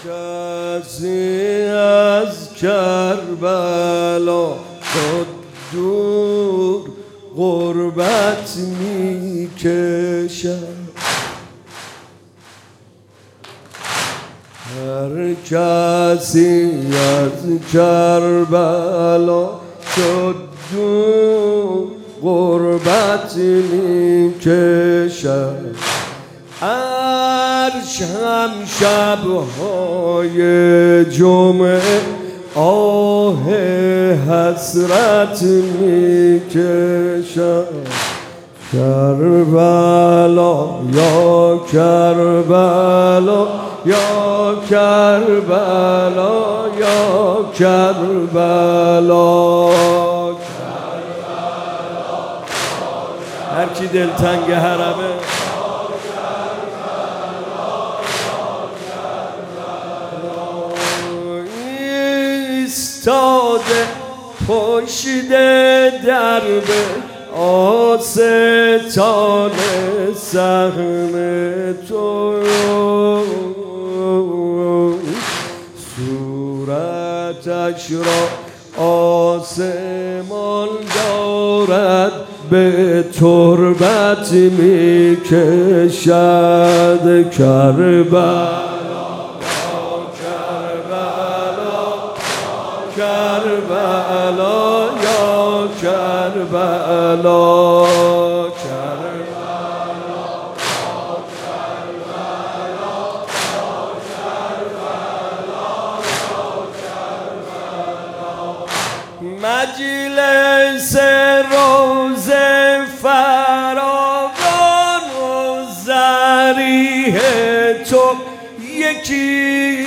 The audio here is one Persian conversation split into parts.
کسی از کربلا شد دور غربت می کشد. هر کسی از کربلا شد دور غربت می کشد. عرش هم شب‌های جمعه آه حسرت می کشد. کربلا یا کربلا یا کربلا یا کربلا. هر کی دلتنگ حرمه ایستاده پشت درب آستان سهم تو، صورتش را آسمان دارد به تربت می کشد. کربلا کربلا یا کربلا. مجلس روز فراوان و ضریح تو یکی،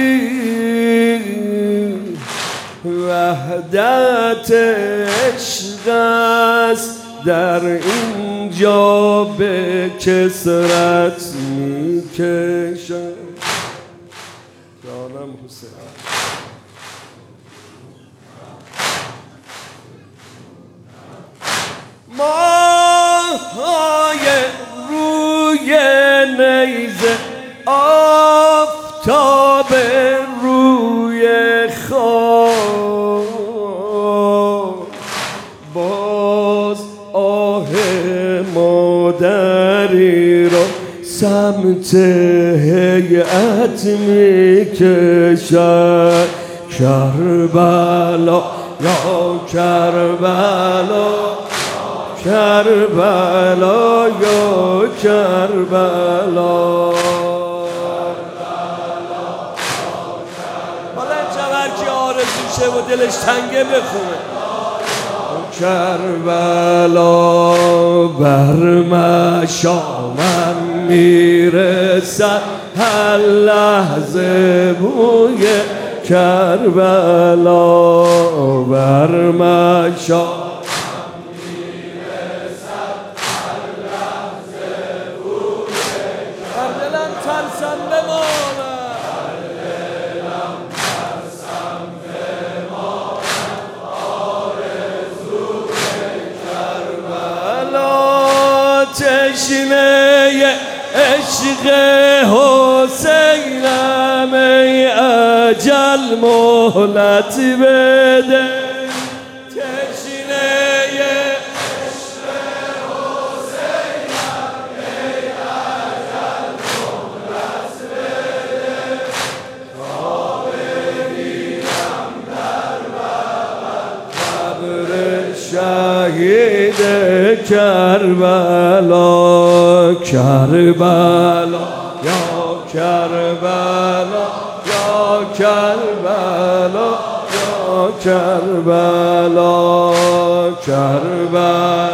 وحدت عشق است در اینجا به کثرت می کشد. جانم حسین ماهای روی نیزه آفتاب روی خواب، باز آه مادری را سمت هیئت می کشد. کربلا یا کربلا کربلا یا کربلا. حالا چقدر که آرزوشه و دلش تنگه بخونه. کربلا بر مشامم میرسد هر لحظه بوی کربلا. بر مشامم ترسم بمانم آرزوی کربلا. تشنه عشق حسینم ای اجل مهلت بده. شهید کربلا کربلا یا کربلا یا کربلا یا کربلا کربلا.